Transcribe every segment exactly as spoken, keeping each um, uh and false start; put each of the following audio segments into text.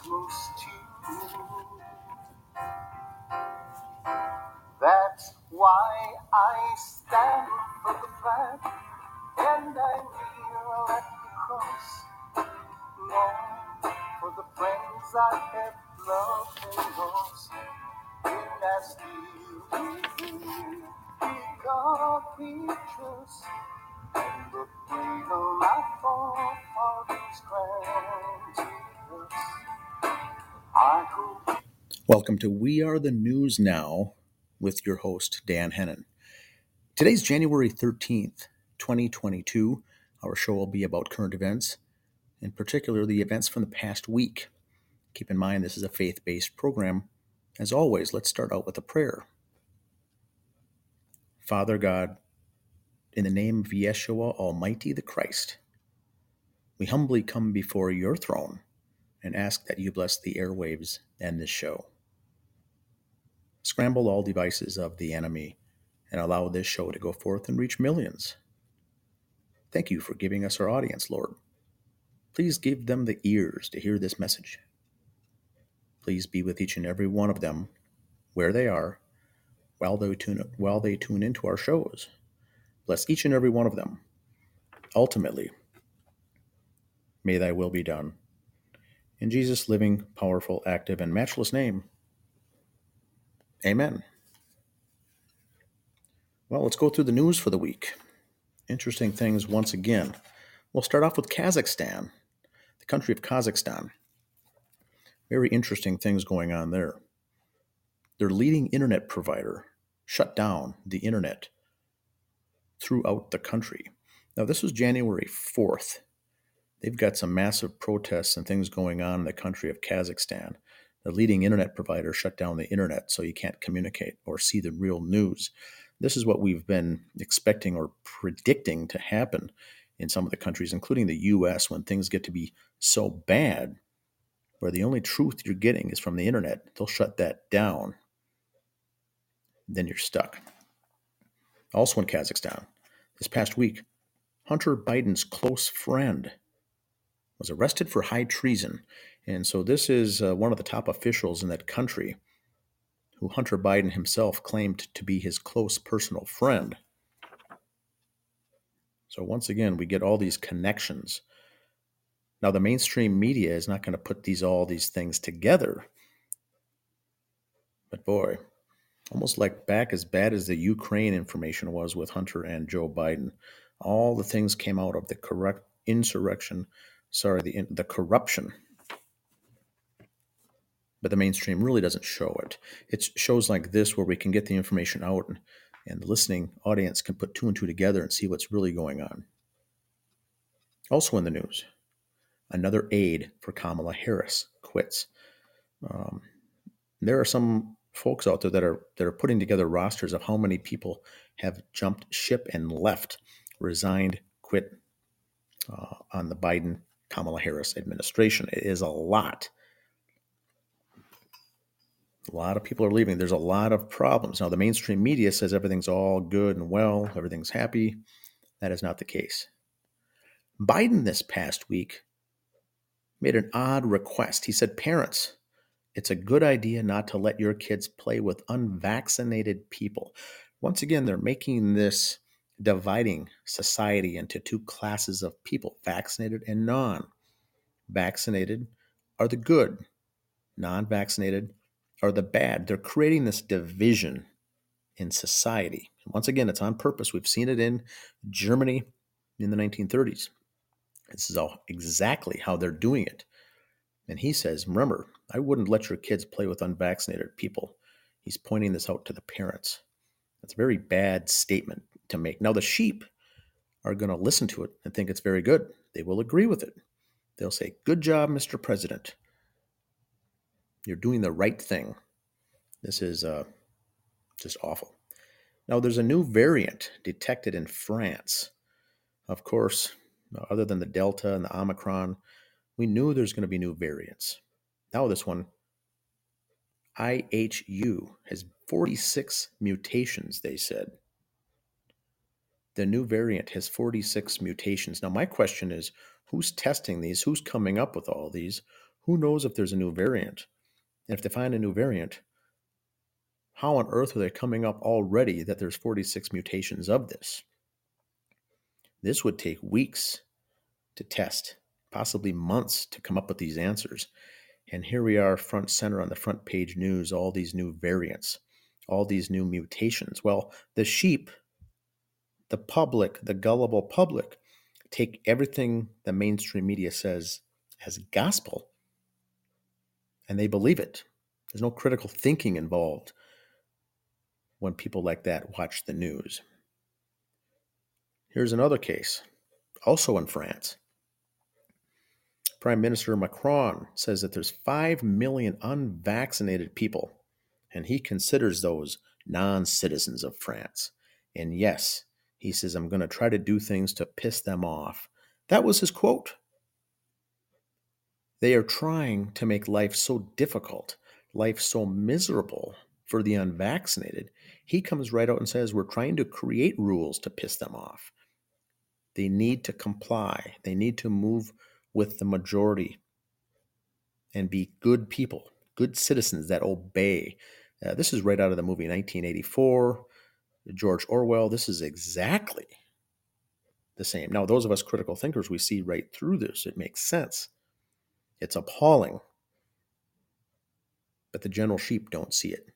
Christmas too. That's why I stand for the flag and I kneel at the cross. Long for the friends I have loved and lost. In that still be God we trust. And the freedom our forefathers granted us. I hope. Welcome to We Are the News Now with your host, Dan Hennon. Today's January thirteenth, twenty twenty-two. Our show will be about current events, in particular the events from the past week. Keep in mind this is a faith-based program. As always, let's start out with a prayer. Father God, in the name of Yeshua Almighty the Christ, we humbly come before your throne and ask that you bless the airwaves and this show. Scramble all devices of the enemy and allow this show to go forth and reach millions. Thank you for giving us our audience, Lord. Please give them the ears to hear this message. Please be with each and every one of them where they are while they tune, while they tune into our shows. Bless each and every one of them. Ultimately, may thy will be done. In Jesus' living, powerful, active, and matchless name, amen. Well, let's go through the news for the week. Interesting things once again. We'll start off with Kazakhstan, the country of Kazakhstan. Very interesting things going on there. Their leading internet provider shut down the internet throughout the country. Now, this was January fourth. They've got some massive protests and things going on in the country of Kazakhstan. The leading internet provider shut down the internet so you can't communicate or see the real news. This is what we've been expecting or predicting to happen in some of the countries, including the U S, when things get to be so bad, where the only truth you're getting is from the internet. They'll shut that down. Then you're stuck. Also in Kazakhstan, this past week, Hunter Biden's close friend was arrested for high treason. And so this is uh, one of the top officials in that country who Hunter Biden himself claimed to be his close personal friend. So once again, we get all these connections. Now, the mainstream media is not going to put these all these things together. But boy, almost like back as bad as the Ukraine information was with Hunter and Joe Biden. All the things came out of the correct insurrection, sorry, the the corruption. But the mainstream really doesn't show it. It's shows like this where we can get the information out and, and the listening audience can put two and two together and see what's really going on. Also in the news, another aide for Kamala Harris quits. Um, there are some folks out there that are that are putting together rosters of how many people have jumped ship and left, resigned, quit uh, on the Biden Kamala Harris administration. It is a lot. A lot of people are leaving. There's a lot of problems. Now, the mainstream media says everything's all good and well, everything's happy. That is not the case. Biden this past week made an odd request. He said, parents, it's a good idea not to let your kids play with unvaccinated people. Once again, they're making this dividing society into two classes of people, vaccinated and non-vaccinated are the good, non-vaccinated are the bad. They're creating this division in society. Once again, it's on purpose. We've seen it in Germany in the nineteen thirties. This is all exactly how they're doing it. And he says, remember, I wouldn't let your kids play with unvaccinated people. He's pointing this out to the parents. That's a very bad statement to make. Now, the sheep are going to listen to it and think it's very good. They will agree with it. They'll say, good job, Mister President. You're doing the right thing. This is uh, just awful. Now, there's a new variant detected in France. Of course, other than the Delta and the Omicron, we knew there's going to be new variants. Now this one, I H U, has forty-six mutations, they said. The new variant has forty-six mutations. Now, my question is, who's testing these? Who's coming up with all these? Who knows if there's a new variant? And if they find a new variant, how on earth are they coming up already that there's forty-six mutations of this? This would take weeks to test, possibly months to come up with these answers. And here we are, front center on the front page news, all these new variants, all these new mutations. Well, the sheep, the public, the gullible public, take everything the mainstream media says as gospel, and they believe it. There's no critical thinking involved when people like that watch the news. Here's another case, also in France. Prime Minister Macron says that there's five million unvaccinated people, and he considers those non-citizens of France. And yes, he says, I'm going to try to do things to piss them off. That was his quote. They are trying to make life so difficult, life so miserable for the unvaccinated. He comes right out and says, we're trying to create rules to piss them off. They need to comply. They need to move with the majority and be good people, good citizens that obey. Uh, this is right out of the movie nineteen eighty-four, George Orwell. This is exactly the same. Now, those of us critical thinkers, we see right through this. It makes sense. It's appalling. But the general sheep don't see it.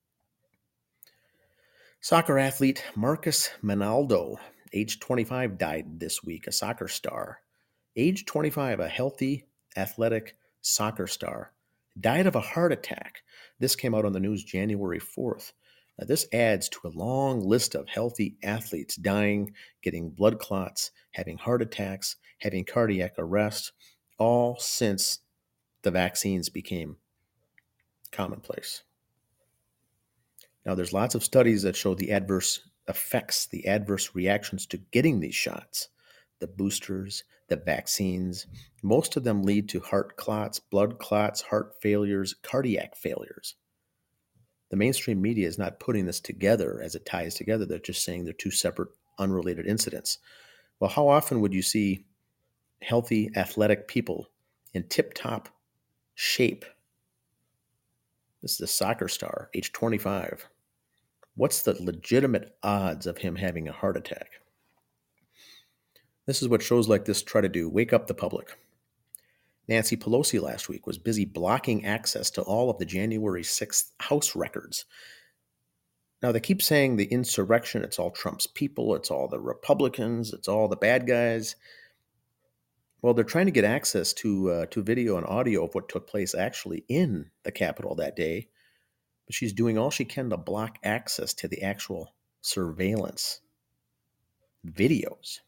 Soccer athlete Marcus Ronaldo, age twenty-five, died this week, a soccer star. Age twenty-five, a healthy, athletic soccer star, died of a heart attack. This came out on the news January fourth. Now, this adds to a long list of healthy athletes dying, getting blood clots, having heart attacks, having cardiac arrest, all since the vaccines became commonplace. Now, there's lots of studies that show the adverse effects, the adverse reactions to getting these shots, the boosters, the vaccines. Most of them lead to heart clots, blood clots, heart failures, cardiac failures. The mainstream media is not putting this together as it ties together. They're just saying they're two separate, unrelated incidents. Well, how often would you see healthy, athletic people in tip-top shape? This is a soccer star, age twenty-five. What's the legitimate odds of him having a heart attack? This is what shows like this try to do. Wake up the public. Nancy Pelosi last week was busy blocking access to all of the January sixth House records. Now, they keep saying the insurrection, it's all Trump's people, it's all the Republicans, it's all the bad guys. Well, they're trying to get access to uh, to video and audio of what took place actually in the Capitol that day. But she's doing all she can to block access to the actual surveillance videos.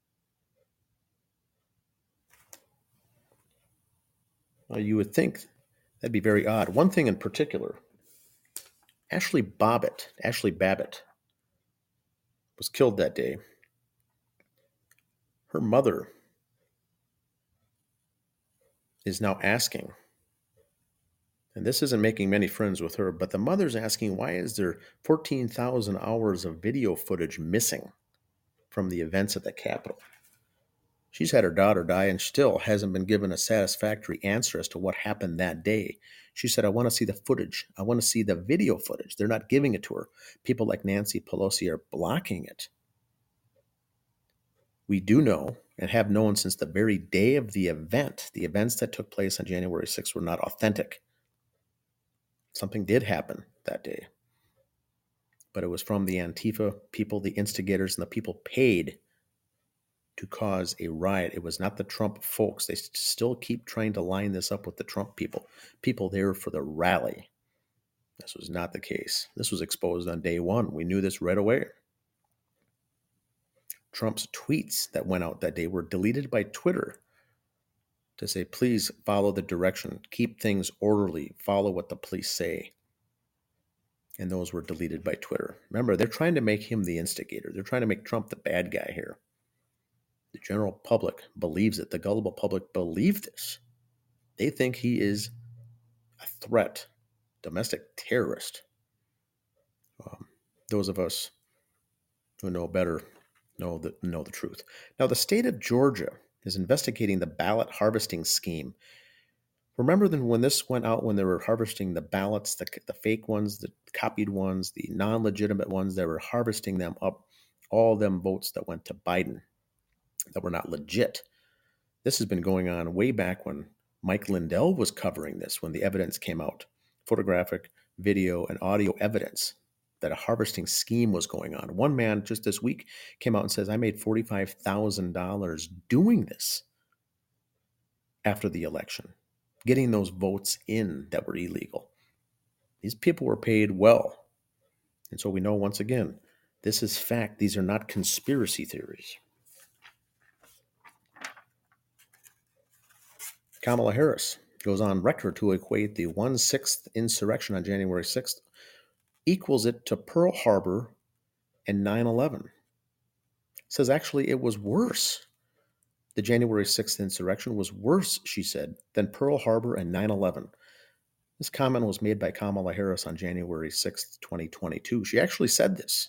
Well, you would think that'd be very odd. One thing in particular, Ashley Bobbitt, Ashley Babbitt, was killed that day. Her mother is now asking, and this isn't making many friends with her, but the mother's asking, why is there fourteen thousand hours of video footage missing from the events at the Capitol? She's had her daughter die and still hasn't been given a satisfactory answer as to what happened that day. She said, I want to see the footage. I want to see the video footage. They're not giving it to her. People like Nancy Pelosi are blocking it. We do know and have known since the very day of the event, the events that took place on January sixth were not authentic. Something did happen that day. But it was from the Antifa people, the instigators, and the people paid to cause a riot. It was not the Trump folks. They still keep trying to line this up with the Trump people, people there for the rally. This was not the case. This was exposed on day one. We knew this right away. Trump's tweets that went out that day were deleted by Twitter to say, please follow the direction, keep things orderly, follow what the police say. And those were deleted by Twitter. Remember, they're trying to make him the instigator. They're trying to make Trump the bad guy here. The general public believes it. The gullible public believe this. They think he is a threat, domestic terrorist. Um, those of us who know better know the, know the truth. Now, the state of Georgia is investigating the ballot harvesting scheme Remember then when this went out, when they were harvesting the ballots, the, the fake ones, the copied ones, the non-legitimate ones, they were harvesting them up, all them votes that went to Biden that were not legit. This has been going on way back when Mike Lindell was covering this, when the evidence came out, photographic, video, and audio evidence that a harvesting scheme was going on. One man just this week came out and says, I made forty-five thousand dollars doing this after the election, getting those votes in that were illegal. These people were paid well. And so we know once again, this is fact. These are not conspiracy theories. Kamala Harris goes on record to equate the one sixth insurrection on January sixth, equals it to Pearl Harbor and nine eleven. Says actually it was worse. The January sixth insurrection was worse, she said, than Pearl Harbor and nine eleven. This comment was made by Kamala Harris on January sixth, twenty twenty-two. She actually said this.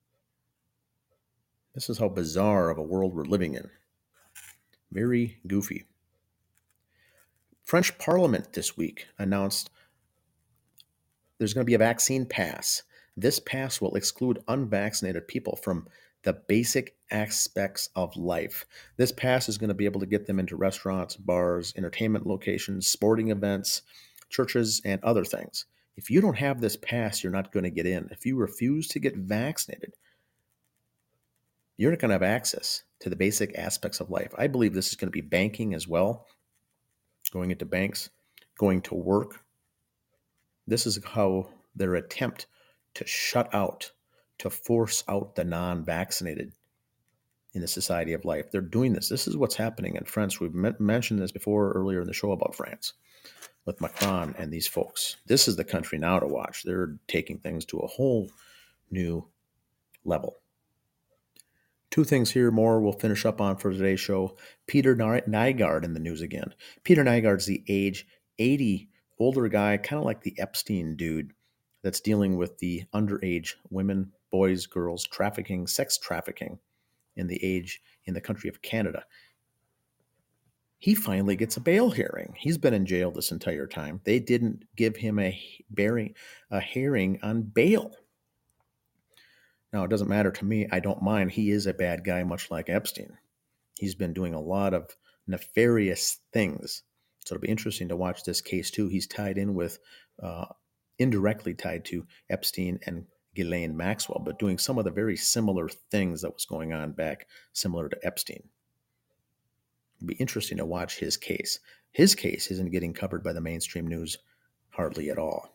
This is how bizarre of a world we're living in. Very goofy. French Parliament this week announced there's going to be a vaccine pass. This pass will exclude unvaccinated people from the basic aspects of life. This pass is going to be able to get them into restaurants, bars, entertainment locations, sporting events, churches, and other things. If you don't have this pass, you're not going to get in. If you refuse to get vaccinated, you're not going to have access to the basic aspects of life. I believe this is going to be banking as well, going into banks, going to work. This is how their attempt to shut out, to force out the non-vaccinated in the society of life. They're doing this. This is what's happening in France. We've m- mentioned this before earlier in the show about France with Macron and these folks. This is the country now to watch. They're taking things to a whole new level. Two things here more we'll finish up on for today's show. Peter Nygard in the news again. Peter Nygard's the age eighty, older guy, kind of like the Epstein dude that's dealing with the underage women, boys, girls, trafficking, sex trafficking in the age in the country of Canada. He finally gets a bail hearing. He's been in jail this entire time. They didn't give him a bearing, a hearing on bail. Now, it doesn't matter to me. I don't mind. He is a bad guy, much like Epstein. He's been doing a lot of nefarious things. So it'll be interesting to watch this case, too. He's tied in with, uh, indirectly tied to Epstein and Ghislaine Maxwell, but doing some of the very similar things that was going on back, similar to Epstein. It'll be interesting to watch his case. His case isn't getting covered by the mainstream news hardly at all.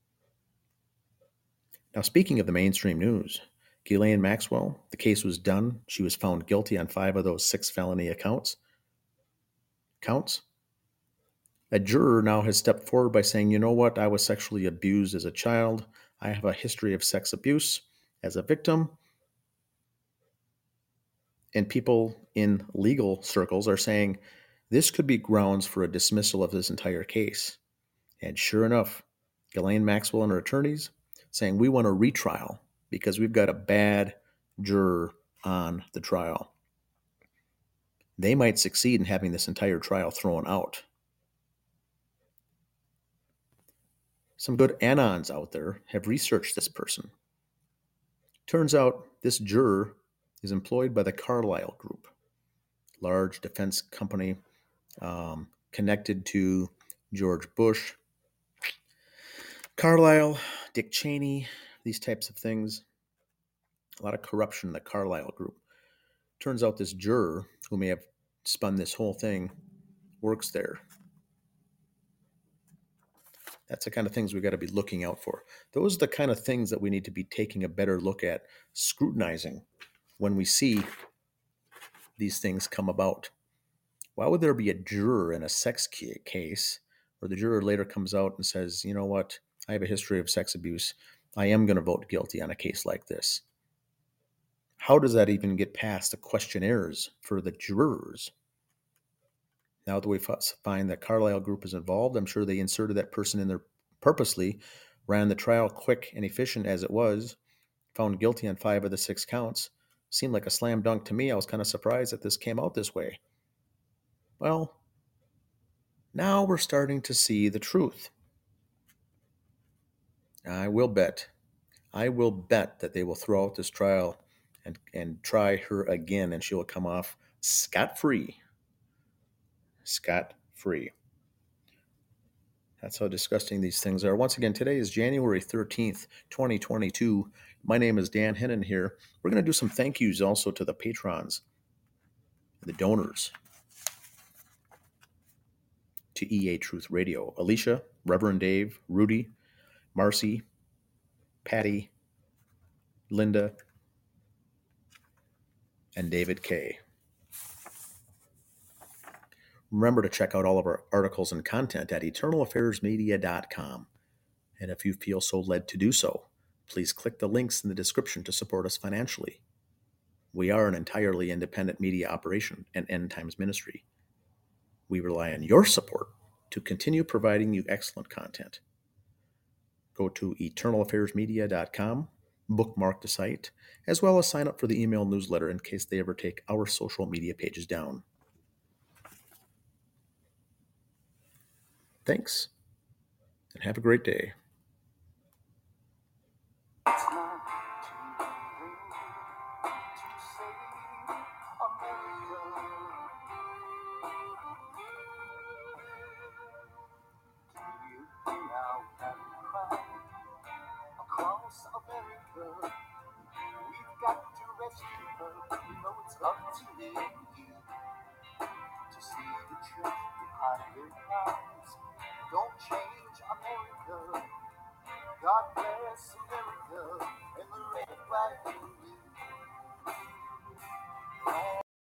Now, speaking of the mainstream news, Ghislaine Maxwell, the case was done. She was found guilty on five of those six felony accounts. Counts. A juror now has stepped forward by saying, you know what, I was sexually abused as a child. I have a history of sex abuse as a victim. And people in legal circles are saying this could be grounds for a dismissal of this entire case. And sure enough, Ghislaine Maxwell and her attorneys saying we want a retrial because we've got a bad juror on the trial. They might succeed in having this entire trial thrown out. Some good anons out there have researched this person. Turns out this juror is employed by the Carlyle Group, large defense company um, connected to George Bush, Carlyle, Dick Cheney, these types of things. A lot of corruption in the Carlyle Group. Turns out this juror, who may have spun this whole thing, works there. That's the kind of things we got to be looking out for. Those are the kind of things that we need to be taking a better look at, scrutinizing when we see these things come about. Why would there be a juror in a sex case where the juror later comes out and says, you know what, I have a history of sex abuse. I am going to vote guilty on a case like this. How does that even get past the questionnaires for the jurors? Now that we find that Carlyle Group is involved, I'm sure they inserted that person in there purposely, ran the trial quick and efficient as it was, found guilty on five of the six counts. Seemed like a slam dunk to me. I was kind of surprised that this came out this way. Well, Now we're starting to see the truth. I will bet, I will bet that they will throw out this trial and, and try her again, and she will come off scot-free. Scot-free. That's how disgusting these things are. Once again, today is January thirteenth, twenty twenty-two. My name is Dan Hennon here. We're going to do some thank yous also to the patrons, the donors to E A Truth Radio. Alicia, Reverend Dave, Rudy, Marcy, Patty, Linda, and David K. Remember to check out all of our articles and content at eternal affairs media dot com. And if you feel so led to do so, please click the links in the description to support us financially. We are an entirely independent media operation and end times ministry. We rely on your support to continue providing you excellent content. Go to eternal affairs media dot com, bookmark the site, as well as sign up for the email newsletter in case they ever take our social media pages down. Thanks, and have a great day. Across America, we've got to rescue her. We know it's up to you to see the truth behind their lies. Don't change America. God bless America and the red flag.